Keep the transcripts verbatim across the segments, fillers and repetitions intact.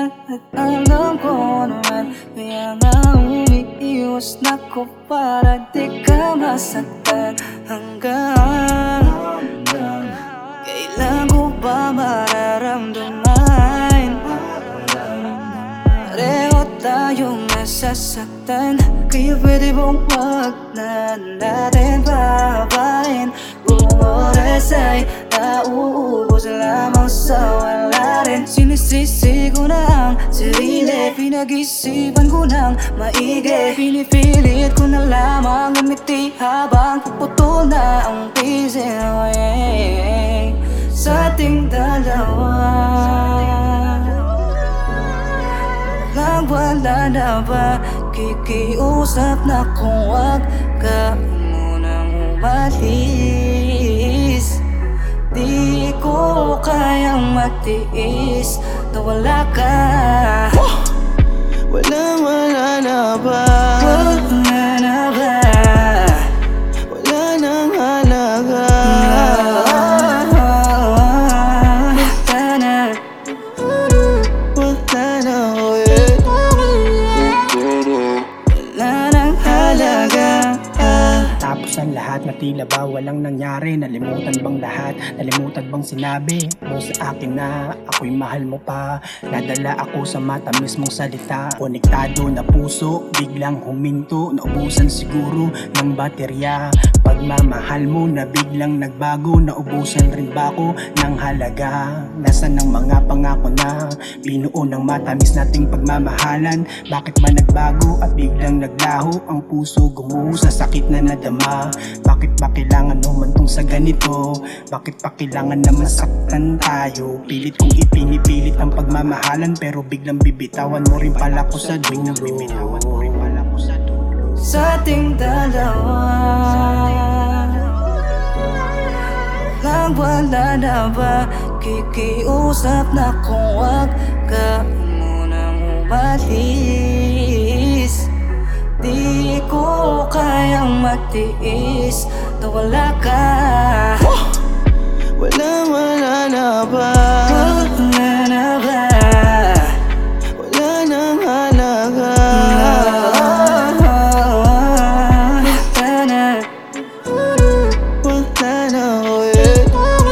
At alam ko naman, kaya nga umiiwas na ko para di ka masaktan. Hanggang kailan ko ba mararamdaman? Pareho tayong nasasaktan, kaya pwede bang wag na natin babain? Kung oras ay nauubos lamang sa wala rin. Sinisisi ko na ang sarili, pinag-isipan ko ng maigi. Pinipilit ko na lamang umiti habang puputol na ang pisil. Sa ating dalawa lang wala na ba? Kikiusap na kung wag ka munang umalis. Di ko kayang magtiis na wala ka. Wala, wala na ba? Wala na ba? Wala nang halaga. Wala na. Wala na, oh yeah. Wala nang halaga. Tapos ang lahat na tila ba walang nangyari. Nalimutan bang lahat? Nalimutan bang sinabi mo sa akin na ako'y mahal mo pa? Nadala ako sa matamis mong salita. Konektado na puso, biglang huminto. Naubusan siguro ng baterya. Pagmamahal mo na biglang nagbago. Naubusan rin ba ako ng halaga? Nasaan ang mga pangako na binuo ng matamis nating pagmamahalan? Bakit ba nagbago at biglang naglaho? Ang puso gumuho sa sakit na nadama. Bakit ba kailangan humantong sa ganito? Bakit pa kailangan na masaktan tayo? Pilit kong ipinipilit ang pagmamahalan, pero biglang bibitawan mo rin pala ko sa dulo. Sa ating dalawa lang wala na ba? Kikiusap na kung wag ka munang umalis. Di ko kayang magtiis na wala ka. Wala, wala na ba? Wala na ba? Wala nang halaga. Wala na. Wala na, oh yeah.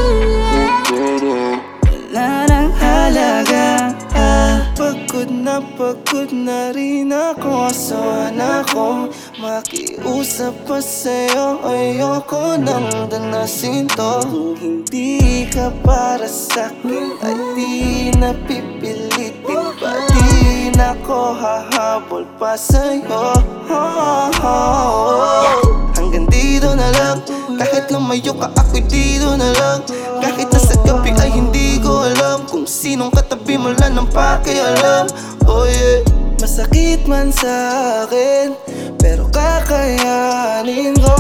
Wala nang halaga. Pagod na pagod na rin ako. Sana ko makiusap pa sa'yo. Ayoko nang danasin to. Kung hindi ka para sa'kin ay di na pipilitin pa. Di na ko hahabol pa sa'yo. Oh, oh, oh. Hanggang dito na lang. Kahit lumayo ka ako'y dito na lang. Kahit nasa gabi ay hindi ko alam kung sinong katabi mo lang ng pakialam. Oh yeah. Masakit man sa'kin, pero kakayanin ko.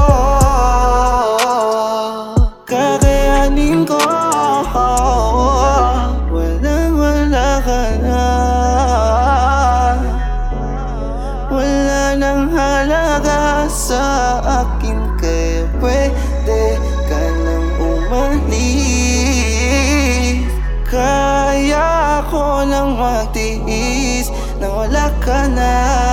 Kakayanin ko. Walang wala ka na. Wala nang halaga sa akin, kaya pwede ka nang umalis. Kaya ko lang magtiis na wala ka na.